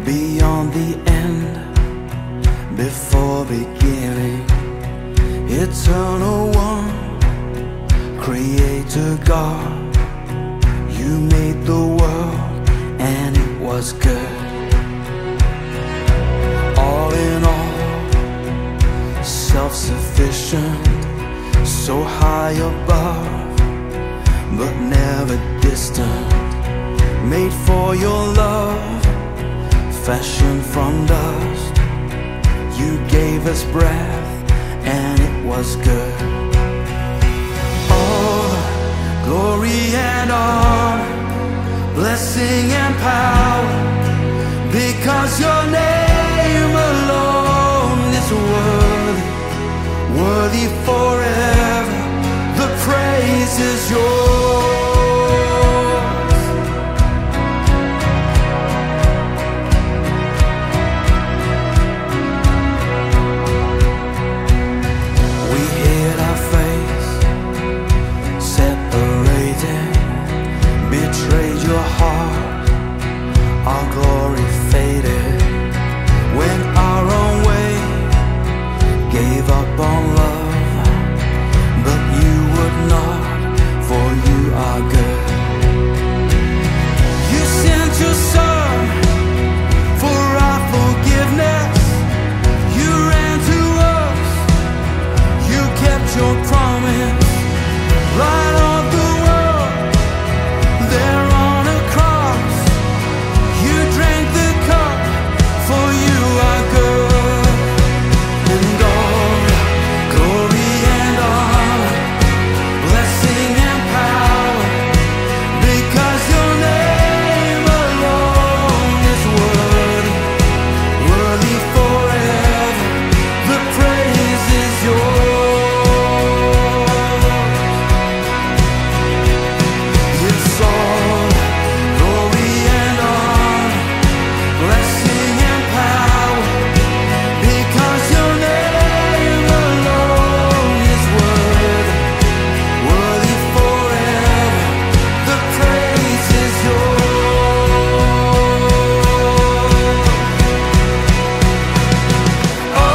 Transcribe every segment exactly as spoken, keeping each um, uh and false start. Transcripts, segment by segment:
beyond the end, before beginning, eternal one, Creator God. You made the world and it was good. All in all, self-sufficient, so high above, but never distant, made for your love, fashioned from dust. You gave us breath and it was good. All glory and honor, blessing and power, because your name alone is worthy, worthy forever. The praise is yours. We hid our face, separated, betrayed your heart, our glory faded, went our own way, gave up on love, but you would not, for you are good. You sent your son for our forgiveness. You ran to us, you kept your promise. Light of the world, there on a cross, you drank the cup, for you are good. And all glory and honor, blessing and power, because your name alone is worthy, worthy forever. The praise is yours. It's all glory and honor, blessing and power, because your name alone is worthy, worthy forever. The praise is yours. Oh,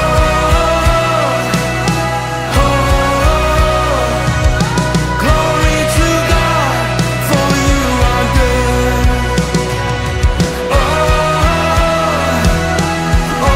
oh, glory to God, for you are good. Oh, oh,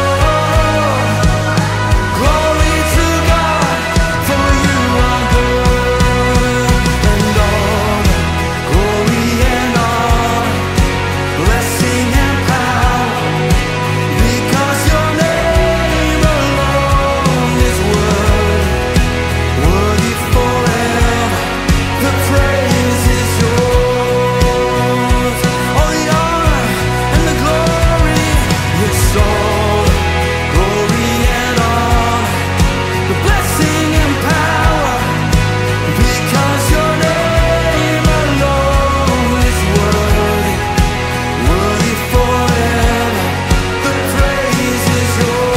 glory to God, for you are good. And all glory and honor, blessing and power, because your name alone is worthy, worthy forever. The praise is yours. All the honor and the glory, yes, all glory and honor, the blessing and power, because your name alone is worthy, worthy forever. The praise is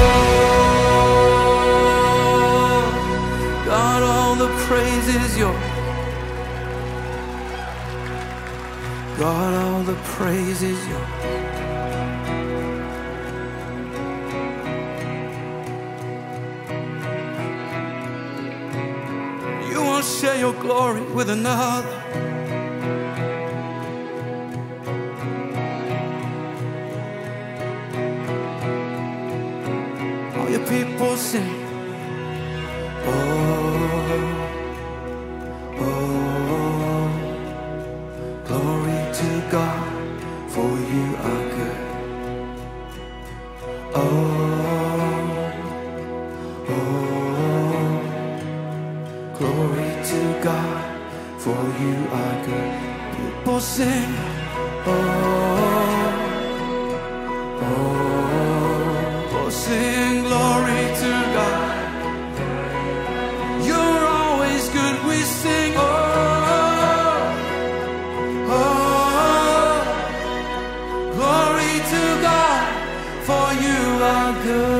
yours. God, all the praise is yours. God, all the praise is yours. You won't share your glory with another. All your people sing. Oh, oh, glory to God, for you are good. Oh, oh, glory to God, for you are good. People sing. Oh, oh, oh, sing glory to God. You're always good. We sing. Oh, oh, glory to God, for you are good.